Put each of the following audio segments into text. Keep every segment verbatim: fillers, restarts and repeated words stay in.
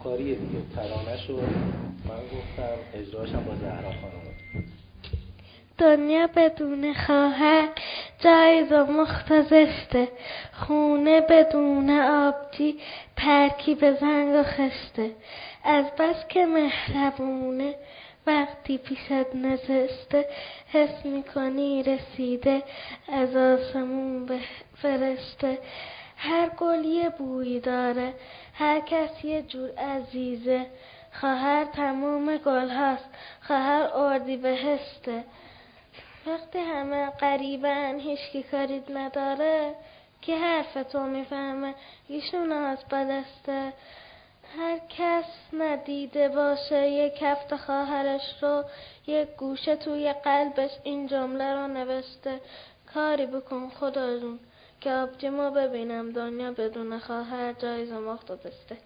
همکاری دیگه. ترانه‌شو من گفتم، اجراشم با زهرا خانم. دنیا بدون خواهر جایز و مختزسته، خونه بدون آبجی ترکیب زنگ و خسته. از بس که مهربونه وقتی پیشت نشسته، حس میکنی رسیده از آسمون به فرشته. هر گل یه بوی داره، هر کس یه جور عزیزه، خواهر تموم گل هاست، خواهر اردی بهشته. وقتی همه قریبن هیچکی کاری نداره، که حرف تو میفهمه ایشون از بدسته. هر کس ندیده باشه یک هفته خواهرش رو، یک گوشه توی قلبش این جمله رو نوشته: کاری بکن خدا جون که آبجیمو ببینم، دنیا بدون خواهر جایز و مختزسته.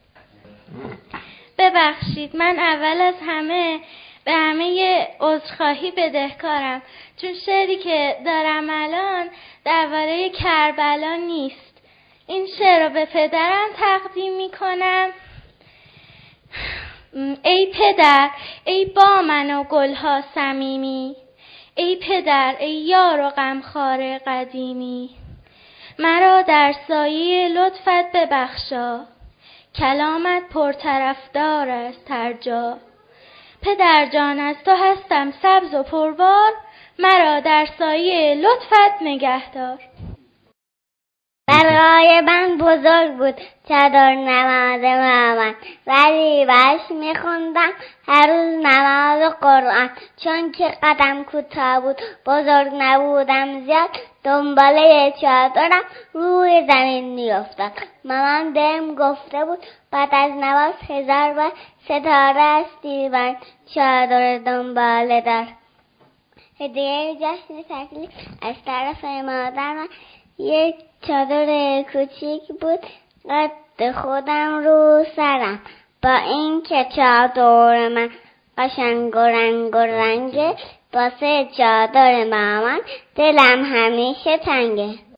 ببخشید، من اول از همه به همه عذرخواهی بدهکارم، چون شعری که دارم الان درباره کربلا نیست. این شعر رو به پدرم تقدیم می کنم. ای پدر، ای با من و گلها صمیمی، ای پدر، ای یار و غمخوار قدیمی، مرا در سایه لطفت ببخشا، کلامت پرطرفدار است هر جا. پدر جان، از تو هستم سبز و پربار، مرا در سایه لطفت نگهدار. برای من بزرگ بود چادر نماز مامان، ولی باش میخوندم هر روز نماز قرآن. چون که قدم کوتاه بود بزرگ نبودم زیاد، دنباله چادرم روی زمین میافتاد. مامان بهم گفته بود بعد از نماز هزار بار ستاره است دیوان چادر دنباله دار. هدیه جشن تکلیف از طرف مادرم یک چادر کوچیک بود قد خودم رو سرم، با این که چادر من قشنگ و رنگ و رنگه، واسه چادر مامان دلم همیشه تنگه.